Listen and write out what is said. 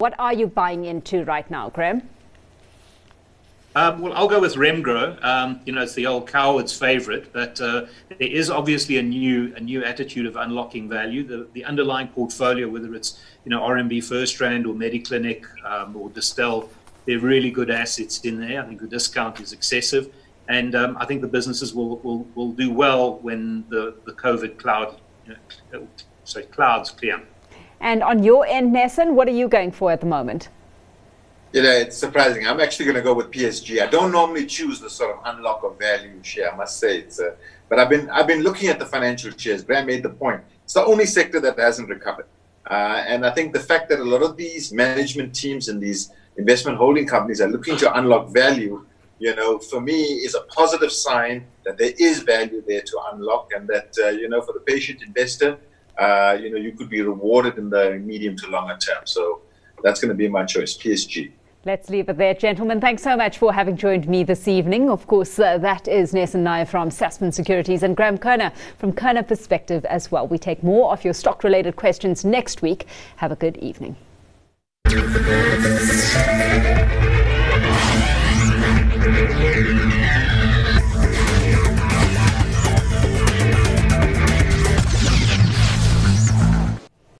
What are you buying into right now, Graham? Well, I'll go with Remgro. It's the old coward's favorite, but there is obviously a new attitude of unlocking value. The underlying portfolio, whether it's RMB FirstRand or Mediclinic or Distel, they're really good assets in there. I think the discount is excessive, and I think the businesses will do well when the COVID clouds clear. And on your end, Nesson, what are you going for at the moment? It's surprising. I'm actually going to go with PSG. I don't normally choose the sort of unlock of value share, I must say. But I've been looking at the financial shares. Graham made the point. It's the only sector that hasn't recovered. And I think the fact that a lot of these management teams and these investment holding companies are looking to unlock value, for me is a positive sign that there is value there to unlock, and that, for the patient investor, you could be rewarded in the medium to longer term. So that's going to be my choice, PSG. Let's leave it there, gentlemen. Thanks so much for having joined me this evening. Of course, that is Nesson Nair from Sasfin Securities and Graham Kerner from Kerner Perspective as well. We take more of your stock-related questions next week. Have a good evening.